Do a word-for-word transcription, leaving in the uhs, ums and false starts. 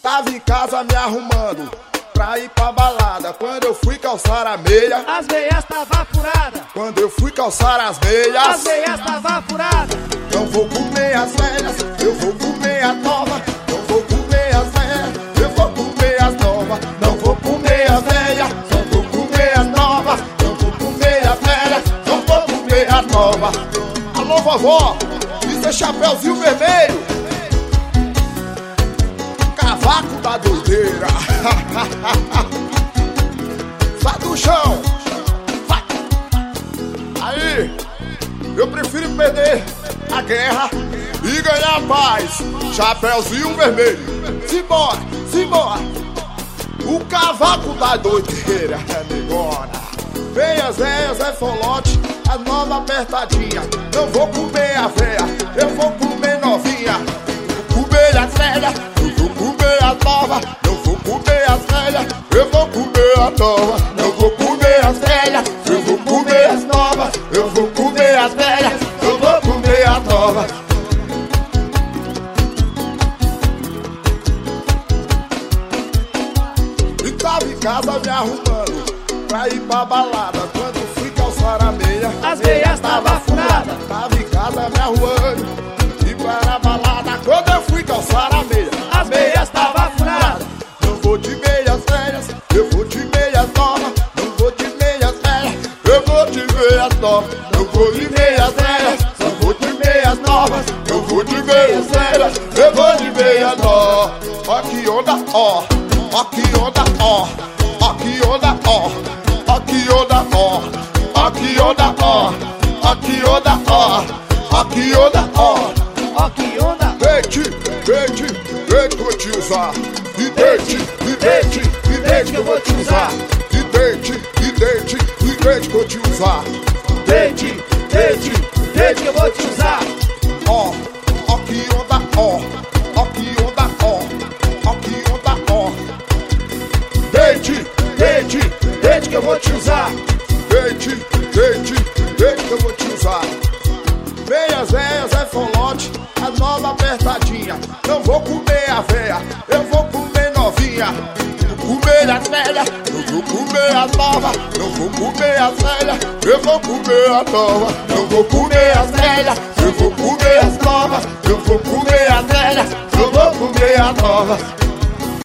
Tava em casa me arrumando pra ir pra balada. Quando eu fui calçar a meia, as meias tava furada. Quando eu fui calçar as meias, as meias tava furada. Não vou comer as velhas, eu vou comer a nova. Não vou comer as velhas, eu vou comer as novas. Não vou comer as velhas, só vou comer as novas. Não vou comer as velhas, não vou comer as novas. Alô vovó, isso é Chapeuzinho Vermelho, cavaco da doideira. Sai do chão, vai. Aí, eu prefiro perder a guerra e ganhar a paz. Chapeuzinho Vermelho, simbora, simbora. O cavaco da doideira, negona. Vem as velhas, é folote, a nova apertadinha. Não vou comer a véia, eu vou comer novinha. Vou comer as velhas, eu vou comer as novas. Não vou comer as velhas, eu vou comer a nova. Não vou comer as velhas, eu vou comer as novas. Eu vou comer as velhas, eu vou comer a nova. E tava em casa me arrumando pra ir pra balada. Quando fui calçar a meia, as meias tava furada. Tava em casa me arrumando e para a balada. Quando eu fui calçar a meia, as meias tava furada. Não vou de meias velhas, eu vou de meias novas. Não vou de meias velhas, eu vou de meias novas. Não vou de meias velhas, só vou de meias novas. Eu vou de meias velhas, eu vou de meias novas. Ó que onda, ó, ó que onda, ó, ó que onda, ó, ó que onda, ó, ó que onda, ó, ó que onda, ó, ó que onda, ó, ó que onda. Deite, deite, deite que eu vou te usar. E deite, e deite, e deite que eu vou te usar. E deite, e deite, e deite que eu vou te usar. Deite, deite, deite que eu vou te usar. Ó, ó que onda, ó, ó que onda, ó, ó que onda, ó. Deite, deite, deite que eu vou te usar. Deite, deite, deite que eu vou te usar. Meias velhas é folote, a nova apertadinha. Não vou comer a véia, eu vou comer novinha. Vou comer as velhas, eu vou comer as novas. Não vou comer as velhas, eu vou comer a nova. Não vou comer as velhas, eu vou comer as novas. Eu vou comer as velhas, eu vou comer a nova.